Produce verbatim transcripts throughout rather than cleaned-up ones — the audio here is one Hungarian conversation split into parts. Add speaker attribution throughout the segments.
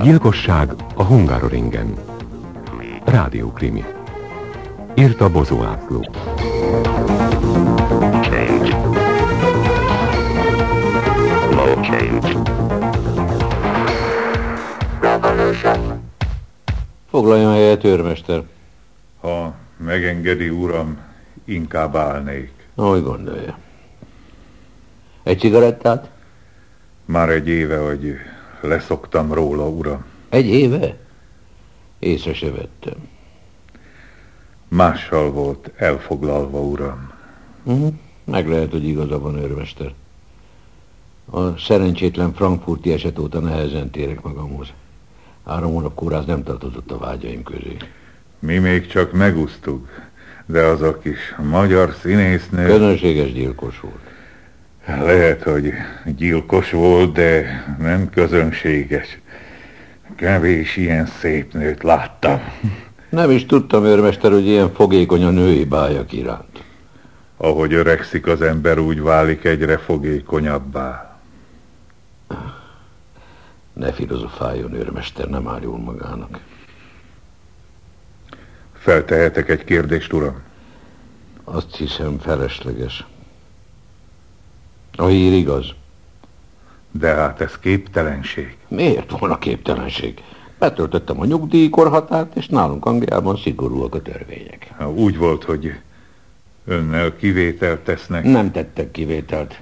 Speaker 1: Gyilkosság a Hungaroringen. Rádiókrimi. Írta Bozó László.
Speaker 2: Foglaljon helyet, őrmester.
Speaker 3: Ha megengedi, uram, inkább állnék.
Speaker 2: Ahogy gondolja. Egy cigarettát?
Speaker 3: Már egy éve, hogy leszoktam róla, uram.
Speaker 2: Egy éve? Észre se vettem.
Speaker 3: Mással volt elfoglalva, uram.
Speaker 2: Uh-huh. Meg lehet, hogy igaza van, őrmester. A szerencsétlen frankfurti eset óta nehezen térek magamhoz. Három hónap kórház nem tartozott a vágyaim közé.
Speaker 3: Mi még csak megúsztuk, de az a kis magyar színésznő...
Speaker 2: Közönséges gyilkos volt.
Speaker 3: Lehet, hogy gyilkos volt, de nem közönséges. Kevés ilyen szép nőt láttam.
Speaker 2: Nem is tudtam, őrmester, hogy ilyen fogékony a női bájak iránt.
Speaker 3: Ahogy öregszik az ember, úgy válik egyre fogékonyabbá.
Speaker 2: Ne filozofáljon, őrmester, nem áll jól magának.
Speaker 3: Feltehetek egy kérdést, uram?
Speaker 2: Azt hiszem, felesleges. A hír igaz.
Speaker 3: De hát ez képtelenség.
Speaker 2: Miért volna képtelenség? Betöltöttem a nyugdíjkorhatárt, és nálunk Angliában szigorúak a törvények.
Speaker 3: Úgy volt, hogy önnel kivételt tesznek.
Speaker 2: Nem tettek kivételt.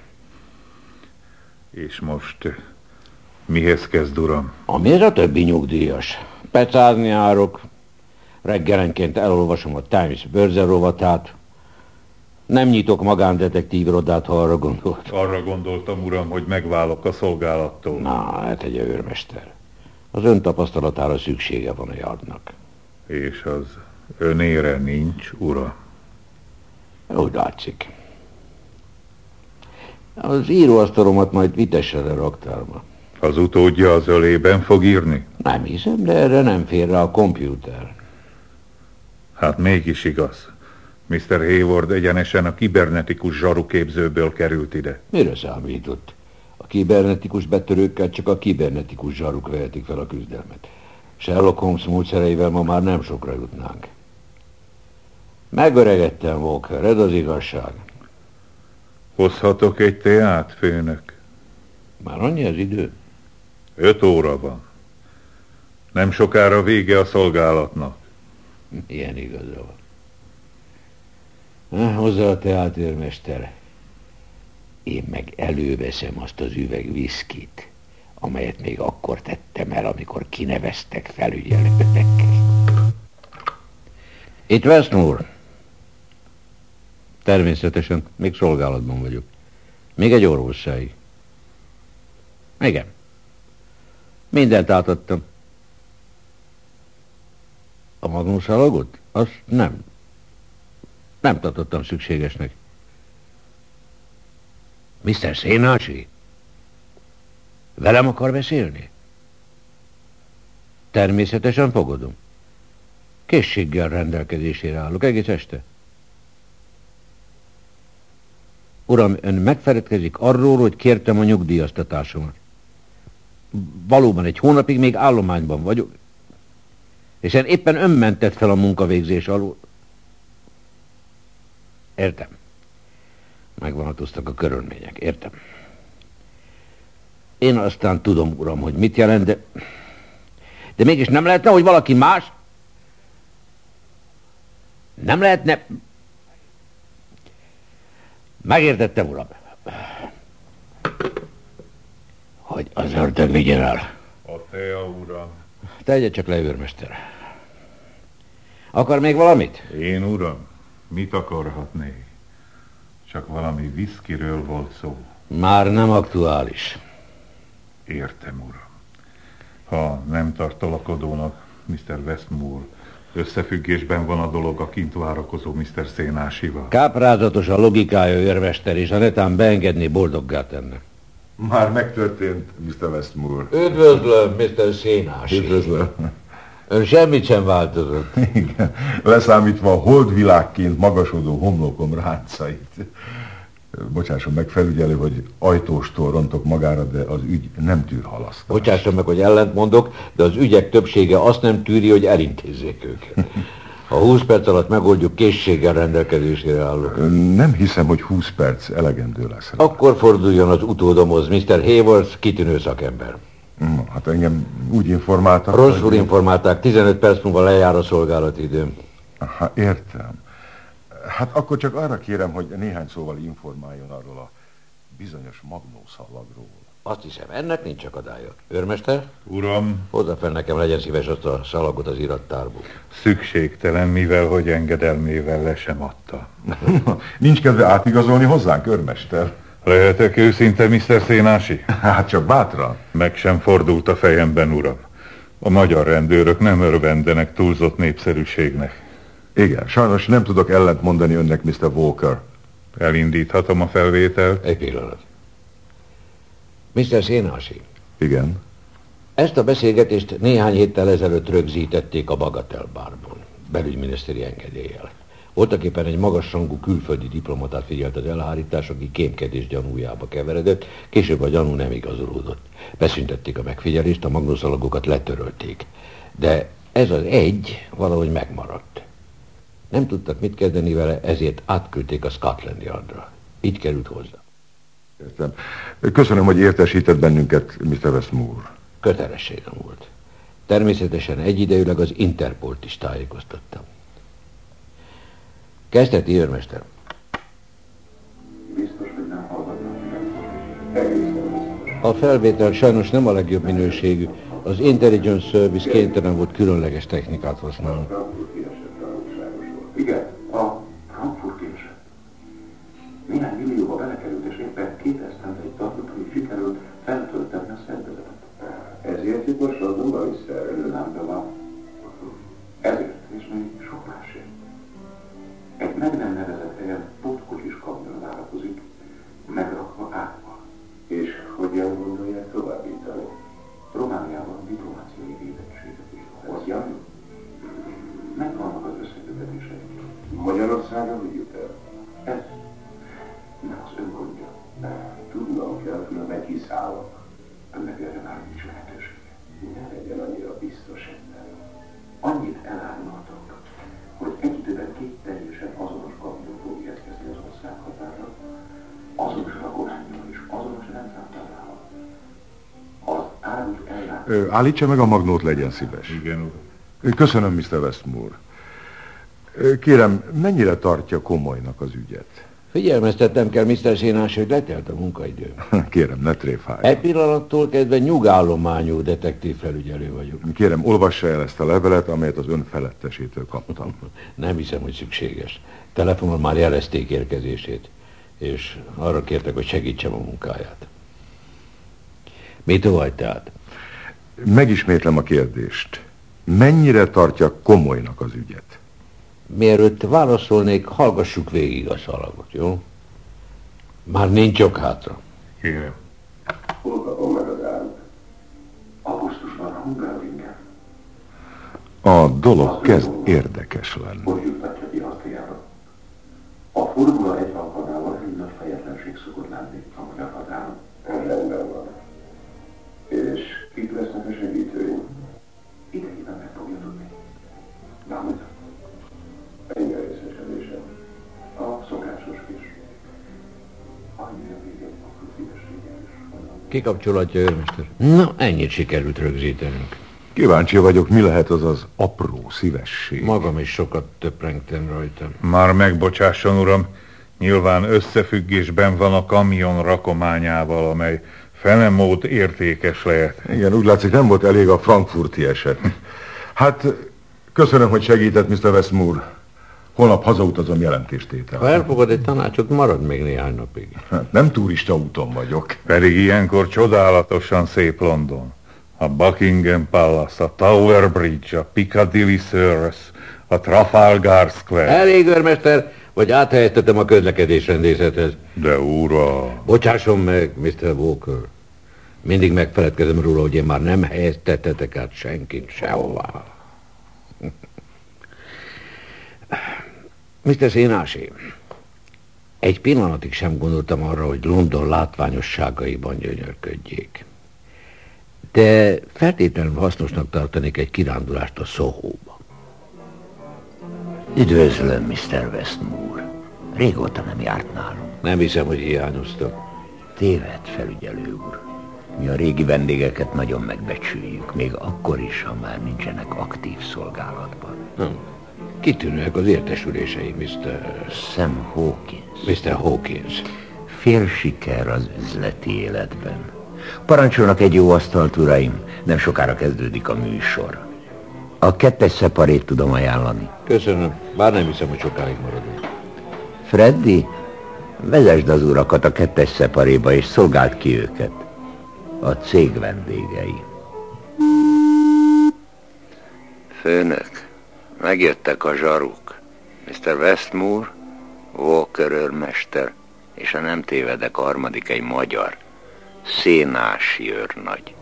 Speaker 3: És most mihez kezd, uram?
Speaker 2: Amihez a többi nyugdíjas. Pecázni járok, reggelenként elolvasom a Times bőrzerovatát. Nem nyitok magándetektív irodát, ha arra gondolt.
Speaker 3: Arra gondoltam, uram, hogy megválok a szolgálattól.
Speaker 2: Na, hát egy őrmester. Az ön tapasztalatára szüksége van a Yardnak.
Speaker 3: És az önére nincs, uram?
Speaker 2: Úgy látszik. Az íróasztalomat majd vitesse le raktárba.
Speaker 3: Az utódja az ölében fog írni?
Speaker 2: Nem hiszem, de erre nem fér rá a kompjúter.
Speaker 3: Hát mégis igaz. miszter Hayward egyenesen a kibernetikus zsaruképzőből került ide.
Speaker 2: Mire számított? A kibernetikus betörőkkel csak a kibernetikus zsaruk vehetik fel a küzdelmet. Sherlock Holmes módszereivel ma már nem sokra jutnánk. Megöregettem, Walker, ez az igazság.
Speaker 3: Hozhatok egy teát, főnök?
Speaker 2: Már annyi az idő?
Speaker 3: Öt óra van. Nem sokára vége a szolgálatnak.
Speaker 2: Ilyen igaza van. Hozzá a teát, őrmester. Én meg előveszem azt az üveg viszkit, amelyet még akkor tettem el, amikor kineveztek felügyelőnek. Itt Westmore. Természetesen, még szolgálatban vagyok. Még egy orvossáig. Igen. Mindent átadtam. A magnumszalagot? Azt nem. Nem tartottam szükségesnek. miszter Szénási? Velem akar beszélni? Természetesen fogadom. Készséggel rendelkezésére állok egész este. Uram, ön megfeledkezik arról, hogy kértem a nyugdíjaztatásomat. Valóban egy hónapig még állományban vagyok, hiszen éppen ön mentett fel a munkavégzés alól. Értem. Megváltoztak a körülmények, értem. Én aztán tudom, uram, hogy mit jelent, de... De mégis nem lehetne, hogy valaki más... Nem lehetne... Megértettem, uram. Hogy az ördög vigyen el.
Speaker 3: A tea, uram.
Speaker 2: Tegye csak le, őrmester. Akar még valamit?
Speaker 3: Én, uram? Mit akarhatnék? Csak valami viszkiről volt szó.
Speaker 2: Már nem aktuális.
Speaker 3: Értem, uram. Ha nem tartalakodónak, miszter Westmore, összefüggésben van a dolog a kint várakozó miszter Szénásival.
Speaker 2: Káprázatos a logikája, őrmester, és a netán beengedni boldoggá tenne.
Speaker 4: Már megtörtént, miszter Westmore.
Speaker 2: Üdvözlöm, miszter Szénási.
Speaker 4: Üdvözlöm.
Speaker 2: Ön semmit sem változott.
Speaker 4: Igen, leszámítva a holdvilágként magasodó homlokom ráncait. Bocsásson meg, felügyelő, hogy ajtóstól rontok magára, de az ügy nem tűr halasztást.
Speaker 2: Bocsásson meg, hogy ellent mondok, de az ügyek többsége azt nem tűri, hogy elintézzék őket. Ha húsz perc alatt megoldjuk, készséggel rendelkezésére állok.
Speaker 4: Nem hiszem, hogy húsz perc elegendő lesz.
Speaker 2: Akkor forduljon az utódomhoz, miszter Hayward, kitűnő szakember.
Speaker 4: Na, hát engem úgy informáltak...
Speaker 2: Rosszul hogy... informálták, tizenöt perc múlva lejár a szolgálati időm.
Speaker 4: Aha, értem. Hát akkor csak arra kérem, hogy néhány szóval informáljon arról a bizonyos magnószalagról.
Speaker 2: Azt hiszem, ennek nincs akadálya. Őrmester?
Speaker 3: Uram.
Speaker 2: Hozza fel nekem, legyen szíves azt a szalagot az irattárból.
Speaker 3: Szükségtelen, mivel hogy engedelmével le sem adta.
Speaker 4: Nincs kedve átigazolni hozzánk, őrmester?
Speaker 3: Lehetek őszinte, miszter Szénási?
Speaker 4: Hát csak bátran.
Speaker 3: Meg sem fordult a fejemben, uram. A magyar rendőrök nem örvendenek túlzott népszerűségnek.
Speaker 4: Igen, sajnos nem tudok ellent mondani önnek, miszter Walker.
Speaker 3: Elindíthatom a felvételt?
Speaker 2: Egy pillanat. miszter Szénási.
Speaker 4: Igen.
Speaker 2: Ezt a beszélgetést néhány héttel ezelőtt rögzítették a Bagatelle Barban, belügyminiszteri engedéllyel. Voltak éppen egy magasrangú külföldi diplomatát figyelt az elhárítás, aki kémkedés gyanújába keveredett, később a gyanú nem igazolódott. Beszüntették a megfigyelést, a magnószalagokat letörölték. De ez az egy valahogy megmaradt. Nem tudtak mit kezdeni vele, ezért átküldték a Scotland Yardra. Így került hozzá.
Speaker 4: Értem. Köszönöm, hogy értesített bennünket, miszter Westmore.
Speaker 2: Kötelességem volt. Természetesen egyidejűleg az Interpolt is tájékoztattam. Kezdheti, őrmester.
Speaker 5: Biztos, hogy nem hallgatnak.
Speaker 2: A felvétel sajnos nem a legjobb minőségű. Az Intelligence Service kénytelen volt különleges technikát használni.
Speaker 5: Igen, a Frankfurti eset. Néhány millióba belekerült, és éppen kétezer egy tartott, hogy sikerült feltölteni a szervezetet. Ezért itt most Londonba visszaerőlőlám be van. Ezért, és még sok másért. Egy meg nem nevezett helyen pótkocsis kamion várakozik, megrakva átva. És hogyan gondolják továbbítani? Romániában diplomáciai védettséget is. Hogyan? Megvannak az összekötetések. Magyarországra hogy jut el? Ez. Nem az ön gondja. Tudnom kell, különben kiszállok. Önnek erre már nincs lehetősége. Ne legyen annyira biztos ebben. Annyit elárulhatok, hogy egy időben két teljesen azonos kamion fog érkezni az ország határa, azonos rakományjal és azonos rendszámtárával. Az árut ellátni...
Speaker 4: Állítsa meg a magnót, legyen szíves.
Speaker 3: Igen, úr.
Speaker 4: Köszönöm, miszter Westmore. Kérem, mennyire tartja komolynak az ügyet?
Speaker 2: Figyelmeztetnem kell, miszter Szénás, hogy letelt a munkaidő.
Speaker 4: Kérem, ne tréfálja.
Speaker 2: E pillanattól kezdve nyugállományú detektív felügyelő vagyok.
Speaker 4: Kérem, olvassa el ezt a levelet, amelyet az ön felettesétől kaptam.
Speaker 2: Nem hiszem, hogy szükséges. Telefonon már jelezték érkezését, és arra kértek, hogy segítsem a munkáját. Mit tovább tehát?
Speaker 4: Megismétlem a kérdést. Mennyire tartja komolynak az ügyet?
Speaker 2: Mielőtt válaszolnék, hallgassuk végig a szalagot, jó? Már nincs ok hátra.
Speaker 3: Kérem.
Speaker 5: Hol kapom meg az árut? Augusztusban a Hungaroringen.
Speaker 4: A dolog kezd érdekes lenni.
Speaker 5: Hogy juttatja ki Ausztriába? A Formula egy alkalmával egy nagy fejetlenség szokott lenni a magyar határon. Rendben van. És kik lesznek a segítőim? Idejében meg fogja tudni. Vámod? Ennyi a részesedésem. A szokásos kis. Annyira végén a szívességet is.
Speaker 2: Kikapcsolatja, őrmester. Na, ennyit sikerült rögzítenünk.
Speaker 4: Kíváncsi vagyok, mi lehet az az apró szívesség.
Speaker 2: Magam is sokat töprengtem rajta.
Speaker 3: Már megbocsásson, uram. Nyilván összefüggésben van a kamion rakományával, amely felemód értékes lehet.
Speaker 4: Igen, úgy látszik, nem volt elég a frankfurti eset. Hát, köszönöm, hogy segített, miszter Westmore. Holnap hazautazom jelentéstétel.
Speaker 2: Ha elfogad egy tanácsot, marad még néhány napig.
Speaker 4: Hát, nem turista úton vagyok.
Speaker 3: Pedig ilyenkor csodálatosan szép London. A Buckingham Palace, a Tower Bridge, a Piccadilly Circus, a Trafalgar Square.
Speaker 2: Elég, őrmester, vagy áthelyeztetem a közlekedésrendészethez.
Speaker 3: De ura...
Speaker 2: Bocsásson meg, miszter Walker. Mindig megfeledkezem róla, hogy én már nem helyeztetetek át senkit sehová. miszter Szénási, Egy pillanatig sem gondoltam arra, hogy London látványosságaiban gyönyörködjék. De feltétlenül hasznosnak tartanék egy kirándulást a Soho-ba.
Speaker 6: Üdvözlöm, miszter Westmore. Régóta nem járt nálunk.
Speaker 2: Nem hiszem, hogy hiányoztak.
Speaker 6: Téved, felügyelő úr. Mi a régi vendégeket nagyon megbecsüljük, még akkor is, ha már nincsenek aktív szolgálatban.
Speaker 2: Nem. Kitűnőek az értesülései, miszter
Speaker 6: Sam Hawkins.
Speaker 2: miszter Hawkins.
Speaker 6: Fél siker az üzleti életben. Parancsolnak egy jó asztalt, uraim. Nem sokára kezdődik a műsor. A kettes szeparét tudom ajánlani.
Speaker 2: Köszönöm, bár nem hiszem, hogy sokáig maradunk.
Speaker 6: Freddy, vezesd az urakat a kettes szeparéba, és szolgáld ki őket. A cég vendégei. Főnök, megjöttek a zsaruk. miszter Westmore, Walker őrmester, és ha nem tévedek, a harmadik egy magyar. Szénási őrnagy.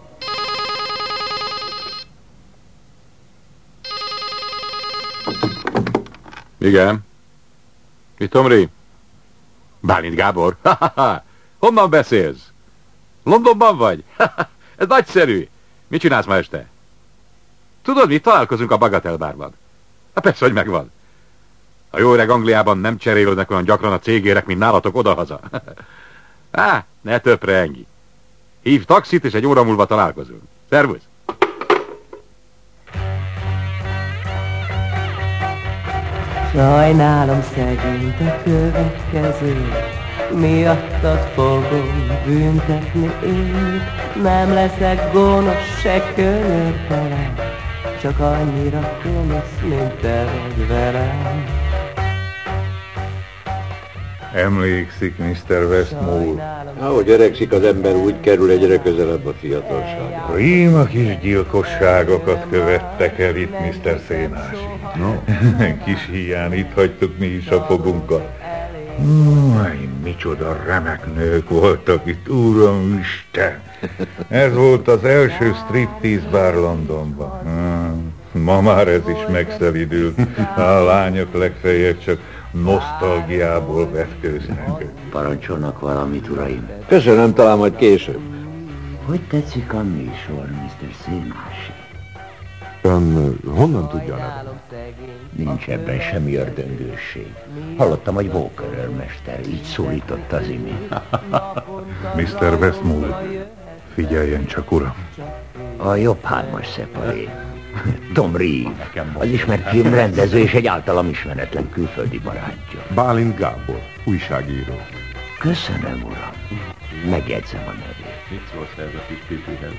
Speaker 7: Igen. Mi Tomri? Bálint Gábor? Honnan beszélsz? Londonban vagy? Ez nagyszerű. Mit csinálsz ma este? Tudod mit? Találkozunk a Bagatelle bárban. Hát persze, hogy megvan. A jó öreg Angliában nem cserélődnek olyan gyakran a cégérek, mint nálatok odahaza. Á, ne többre engi. Hív taxit, és egy óra múlva találkozunk. Szervusz!
Speaker 8: Sajnálom szegényt a következő, miattad fogom büntetni én. Nem leszek gonosz, se könyörtelen, csak annyira gonosz, mint te vagy velem.
Speaker 3: Emlékszik miszter Westmore?
Speaker 2: Ahogy öregszik az ember, úgy kerül egyre közelebb a fiatalsága.
Speaker 3: Prima kis gyilkosságokat követtek el itt, miszter Szénási. No. Kis hián itt hagytuk mi is a fogunkat. Aj, micsoda remek nők voltak itt, Uram Isten! Ez volt az első striptease bár Londonban. Ma már ez is megszelidült. A lányok legfeljebb csak nosztalgiából vetkőznek.
Speaker 6: Parancsolnak valamit, uraim?
Speaker 2: Köszönöm, talán majd később.
Speaker 6: Hogy tetszik a műsor, miszter Szénási?
Speaker 1: Ön honnan tudja a nevet?
Speaker 6: Nincs ebben semmi ördöngőség. Hallottam, hogy Walker őrmester így szólított az imént.
Speaker 3: miszter Westmore, figyeljen csak, uram.
Speaker 6: A jobb hármas szeparé. Tom Reeve, az ismert filmrendező és egy általam ismeretlen külföldi barátja.
Speaker 1: Bálint Gábor, újságíró.
Speaker 6: Köszönöm, uram. Megjegyzem a nevét.
Speaker 7: Mit szólsz ez a kis pipihez?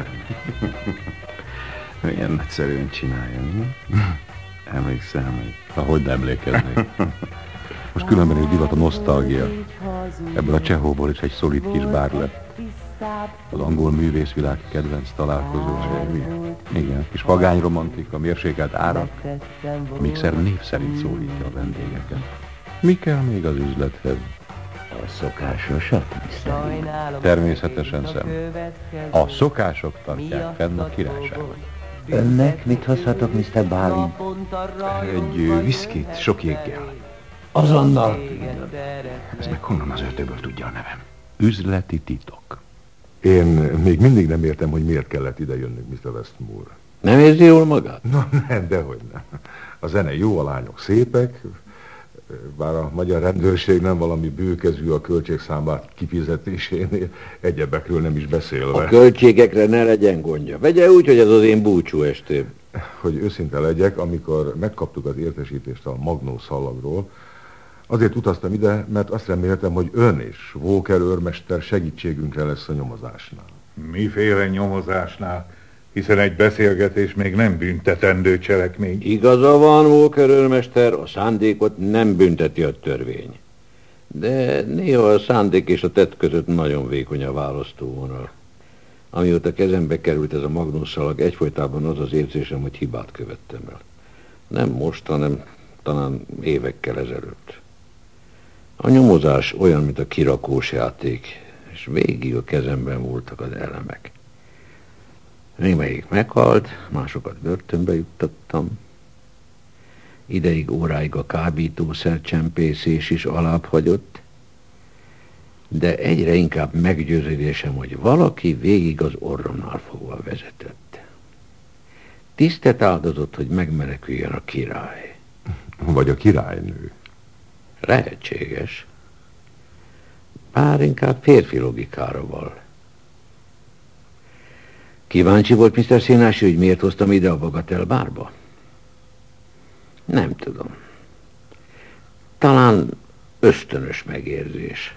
Speaker 7: Milyen nagyszerűen csinálja, mi? Emlékszem még.
Speaker 1: Ahogy nem emlékeznék. Most különben is divat a nosztalgia. Ebből a Csehóból is egy szolid kis bár lett. Az angol művészvilág kedvenc találkozó. Igen, kis vagány romantika, mérsékelt árak. A mixer név szerint szólítja a vendégeket. Mi kell még az üzlethez?
Speaker 6: A szokásosat, miszter Reeve?
Speaker 1: Természetesen szem. A szokások tartják fenn a királyságot.
Speaker 6: Önnek mit hozhatok, miszter Bálint?
Speaker 7: Egy viszkit sok jéggel.
Speaker 6: Azonnal küldöm.
Speaker 7: Ez meg honnan az ördögből tudja a nevem?
Speaker 1: Üzleti titok.
Speaker 4: Én még mindig nem értem, hogy miért kellett ide jönnünk, miszter Westmore.
Speaker 2: Nem érzi jól magát?
Speaker 4: Na, nem, dehogy nem. A zene jó, a lányok szépek, bár a magyar rendőrség nem valami bőkezű a költségszámlák kifizetésénél, egyebekről nem is beszélve.
Speaker 2: A költségekre ne legyen gondja. Vegye úgy, hogy ez az én búcsú estém.
Speaker 4: Hogy őszinte legyek, amikor megkaptuk az értesítést a Magnó szalagról, azért utaztam ide, mert azt reméltem, hogy ön és Walker őrmester segítségünkre lesz a nyomozásnál.
Speaker 3: Miféle nyomozásnál? Hiszen egy beszélgetés még nem büntetendő cselekmény.
Speaker 2: Igaza van, Walker őrmester, a szándékot nem bünteti a törvény. De néha a szándék és a tett között nagyon vékony a választóvonal. Amióta kezembe került ez a magnószalag, egyfolytában az az érzésem, hogy hibát követtem el. Nem most, hanem talán évekkel ezelőtt. A nyomozás olyan, mint a kirakós játék, és végig a kezemben voltak az elemek. Némelyik meghalt, másokat börtönbe juttattam. Ideig, óráig a kábítószer csempészés is alább hagyott, De egyre inkább meggyőződésem, hogy valaki végig az orromnál fogva vezetett. Tisztet áldozott, hogy megmeneküljön a király.
Speaker 4: Vagy a királynő.
Speaker 2: Lehetséges. Bár inkább férfi logikára val. Kíváncsi volt miszter Szénási, hogy miért hoztam ide a Bagatel bárba? Nem tudom. Talán ösztönös megérzés.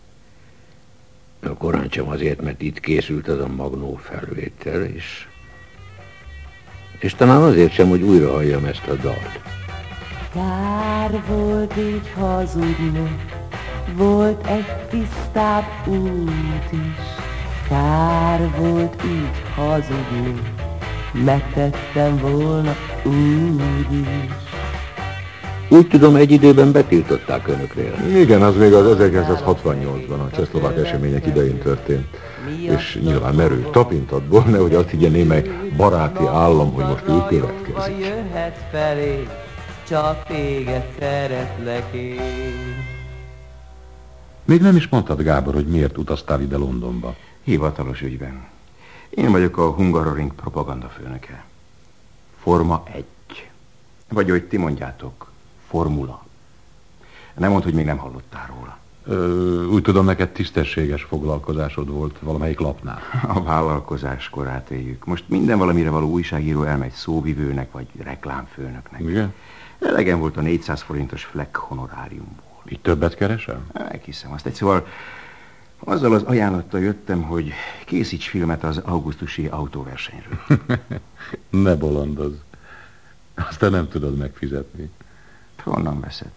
Speaker 2: Korán sem azért, mert itt készült az a Magnó felvétel, és... és talán azért sem, hogy újra halljam ezt a dalt.
Speaker 8: Kár volt így hazudni, volt egy tisztább út is. Kár volt így hazudni, megtettem volna úgy is.
Speaker 2: Úgy tudom, egy időben betiltották önöknél.
Speaker 4: Igen, az még az ezerkilencszázhatvannyolcban a csehszlovák események idején történt. És nyilván merő tapintatból, nehogy azt higgyené meg baráti állam, hogy most ő következik.
Speaker 8: Jöhet felé, csak téged szeretlek én.
Speaker 1: Még nem is mondtad, Gábor, hogy miért utaztál ide Londonba.
Speaker 5: Hivatalos ügyben. Én vagyok a Hungaroring propaganda főnöke. Forma egy. Vagy hogy ti mondjátok, formula. Nem mondd, hogy még nem hallottál róla.
Speaker 1: Ö, úgy tudom, neked tisztességes foglalkozásod volt valamelyik lapnál.
Speaker 5: A vállalkozás korát éljük. Most minden valamire való újságíró elmegy szóvivőnek, vagy reklámfőnöknek.
Speaker 1: Igen?
Speaker 5: Elegem volt a négyszáz forintos fleck honoráriumból.
Speaker 1: Így többet keresel?
Speaker 5: Meghiszem azt. Egy szóval azzal az ajánlattal jöttem, hogy készíts filmet az augusztusi autóversenyről.
Speaker 1: Ne bolondozz. Aztán nem tudod megfizetni.
Speaker 5: Honnan veszed?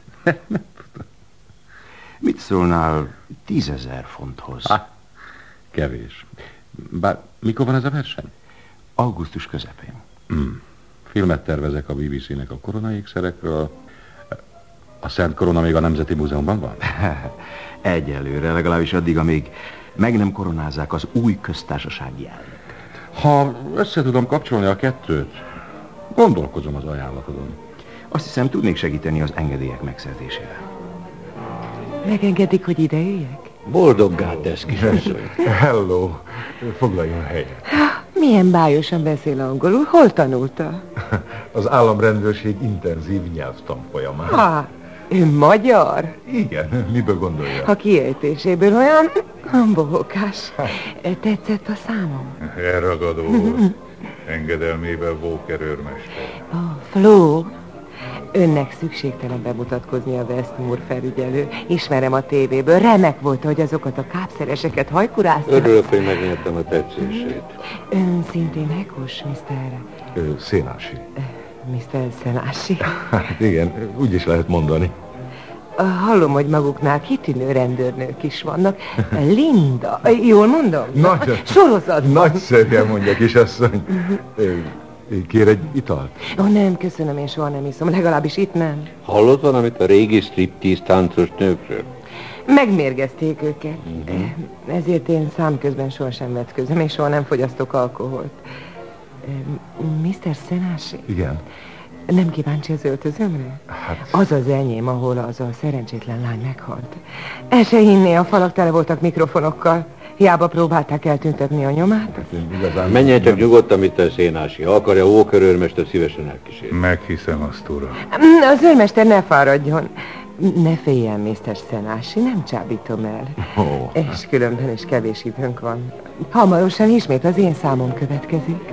Speaker 5: Mit szólnál tízezer fonthoz?
Speaker 1: Ha, kevés. Bár mikor van ez a verseny?
Speaker 5: Augusztus közepén.
Speaker 1: Hmm. Filmet tervezek a bé bé cé-nek a koronaékszerekről. A Szent Korona még a Nemzeti Múzeumban van?
Speaker 5: Egyelőre, legalábbis addig, amíg meg nem koronázzák az új köztársasági elnököt.
Speaker 1: Ha össze tudom kapcsolni a kettőt, gondolkozom az ajánlatodon.
Speaker 5: Azt hiszem, tudnék segíteni az engedélyek megszerzésével.
Speaker 9: Megengedik, hogy ide üljek?
Speaker 2: Boldoggá tesz, kisasszony.
Speaker 4: Hello, foglaljon helyet.
Speaker 9: Milyen bájosan beszél angolul, hol tanulta?
Speaker 4: Az államrendőrség intenzív nyelvtanfolyamán.
Speaker 9: Ha, ő magyar?
Speaker 4: Igen, miből gondolja?
Speaker 9: A kiejtéséből olyan bohókás. Tetszett a számom?
Speaker 3: Elragadó volt. Engedelmével Walker őrmester.
Speaker 9: Oh, Flo, önnek szükségtelen bemutatkozni a Westmoor felügyelő. Ismerem a tévéből, remek volt, hogy azokat a kápszereseket hajkurázták.
Speaker 2: Örülök, hogy megnyertem a tetszését.
Speaker 9: Ön szintén Hekos, miszter...
Speaker 4: Ö, Szénási.
Speaker 9: miszter Szenási.
Speaker 4: Hát igen, úgy is lehet mondani.
Speaker 9: Hallom, hogy maguknál kitűnő rendőrnők is vannak. Linda, jól mondom?
Speaker 4: Nagy,
Speaker 9: Sorozatban.
Speaker 4: Nagyszerűen mondja, kisasszony. Kér egy italt?
Speaker 9: Ó, oh, nem, köszönöm, én soha nem iszom, legalábbis itt nem.
Speaker 2: Hallott valamit a régi striptease táncos nőkről?
Speaker 9: Megmérgezték őket. Uh-huh. Ezért én számközben sohasem vetközöm, és soha nem fogyasztok alkoholt. miszter Szenási?
Speaker 4: Igen.
Speaker 9: Nem kíváncsi az öltözömre?
Speaker 4: Hát...
Speaker 9: Az az enyém, ahol az a szerencsétlen lány meghalt. El se hinné, a falak tele voltak mikrofonokkal. Hiába próbálták eltüntetni a nyomát.
Speaker 2: Hát menjen csak nyugodtan, mister Szénási. Ha akarja, Walker őrmester szívesen elkísér.
Speaker 3: Meghiszem azt, uram.
Speaker 9: Az őrmester ne fáradjon. Ne féljen, miszter Szenási, nem csábítom el.
Speaker 4: Oh.
Speaker 9: És különben is kevés időnk van. Hamarosan ismét az én számom következik.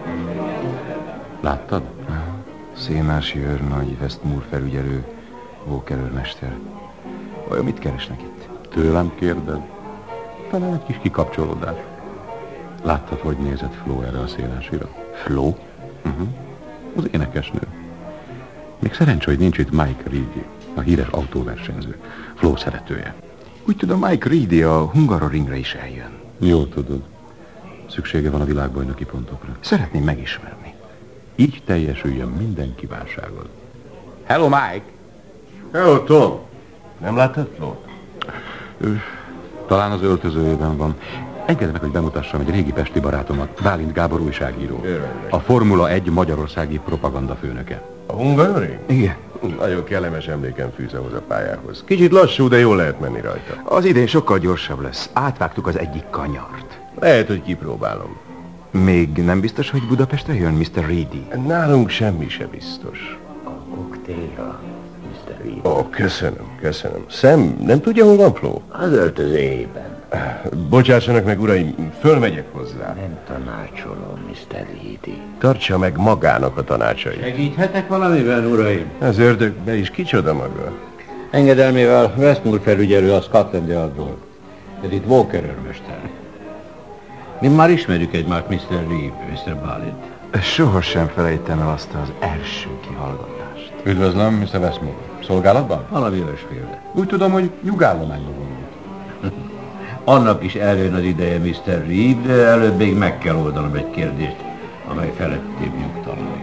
Speaker 1: Láttad?
Speaker 5: Szénási őrnagy, Westmoor felügyelő, Walker őrmester. Vajon mit keresnek itt?
Speaker 1: Tőlem kérdez? Talán egy kis kikapcsolódás. Láttad, hogy nézett Flo erre a Szénásira?
Speaker 5: Flo?
Speaker 1: Uh-huh. Az énekesnő. Még szerencsé, hogy nincs itt Mike Reedy, a híres autóversenyző, Flo szeretője.
Speaker 5: Úgy tudom, Mike Reedy a Hungaroringre is eljön.
Speaker 1: Jól tudod. Szüksége van a világbajnoki pontokra.
Speaker 5: Szeretném megismerni.
Speaker 1: Így teljesüljön minden kívánságod. Hello, Mike!
Speaker 10: Hello, Tom! Nem láttad Flót?
Speaker 1: Ő, talán az öltözőjében van. Engedd meg, hogy bemutassam egy régi pesti barátomat, Bálint Gábor újságíró. A Formula egy magyarországi propaganda főnöke.
Speaker 10: A Hungaroring?
Speaker 5: Igen.
Speaker 10: Nagyon kellemes emlékem fűz ahhoz a pályához. Kicsit lassú, de jól lehet menni rajta.
Speaker 11: Az idén sokkal gyorsabb lesz. Átvágtuk az egyik kanyart.
Speaker 10: Lehet, hogy kipróbálom.
Speaker 11: Még nem biztos, hogy Budapestre jön, miszter Reedy?
Speaker 10: Nálunk semmi se biztos.
Speaker 6: A koktélra, miszter Reedy.
Speaker 10: Ó, köszönöm, köszönöm. Sam, nem tudja, hol van Flo?
Speaker 6: Az öltözőjében.
Speaker 10: Bocsássanak meg, uraim, fölmegyek hozzá.
Speaker 6: Nem tanácsolom, miszter Reedy.
Speaker 10: Tartsa meg magának a tanácsait.
Speaker 2: Segíthetek valamivel, uraim?
Speaker 10: Az ördögbe is kicsoda maga.
Speaker 2: Engedelmével Westmoor felügyelő a Scotland Yardról. Ez itt Walker őrmester. Mi már ismerjük egymást, miszter Reeve, miszter Balint.
Speaker 11: Sohasem felejtem el azt az első kihallgatást.
Speaker 7: Üdvözlöm, miszter Westmoor. Szolgálatban?
Speaker 2: Valami olyasféle.
Speaker 7: Úgy tudom, hogy nyugállományba vonult.
Speaker 2: Annak is eljön az ideje, miszter Reeve, de előbb még meg kell oldanom egy kérdést, amely felettébb nyugtalanít.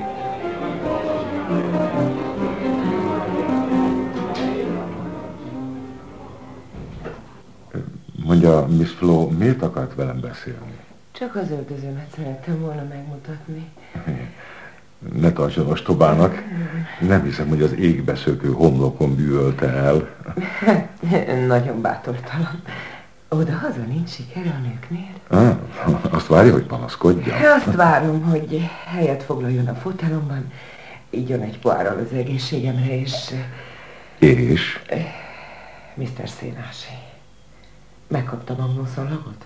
Speaker 4: Mondja, Miss Flo, miért akart velem beszélni?
Speaker 9: Csak az öltözőmet szerettem volna megmutatni.
Speaker 4: Ne tartson ostobának. Nem hiszem, hogy az égbeszökő homlokon bűvölte el.
Speaker 9: Nagyon bátortalan. Oda-haza nincs sikere a nőknél?
Speaker 4: Ah, azt várja, hogy panaszkodjam?
Speaker 9: Azt várom, hogy helyet foglaljon a fotelomban, igyon egy poárral az egészségemre, és...
Speaker 4: És?
Speaker 9: miszter Szénási, megkapta magnószallagot?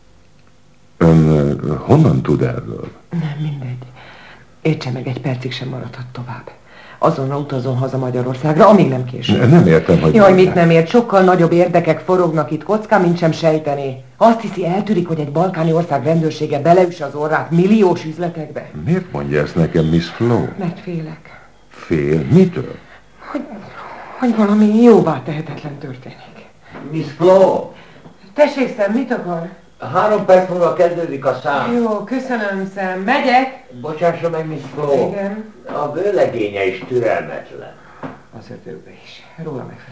Speaker 4: Ön honnan tud erről?
Speaker 9: Nem, mindegy. Értse meg, egy percig sem maradhat tovább. Azonnal utazom haza Magyarországra, amíg nem késő.
Speaker 4: Ne, nem értem, hogy...
Speaker 9: Jaj, mit nem ért? Sokkal nagyobb érdekek forognak itt kockán, mint sem sejtené. Azt hiszi, eltűrik, hogy egy balkáni ország rendőrsége beleüsse az orrát milliós üzletekbe?
Speaker 4: Miért mondja ezt nekem, Miss Flo?
Speaker 9: Mert félek.
Speaker 4: Fél? Mitől?
Speaker 9: Hogy, hogy valami jóvá tehetetlen történik.
Speaker 2: Miss Flo!
Speaker 9: Tessék, Sam, mit akar?
Speaker 2: Három perc múlva kezdődik a szám.
Speaker 9: Jó, köszönöm, Sam. Megyek?
Speaker 2: Bocsássa meg, Miss Flo.
Speaker 9: Igen.
Speaker 6: A vőlegénye is türelmetlen.
Speaker 9: Az ötőbe is. Róla megfelelően.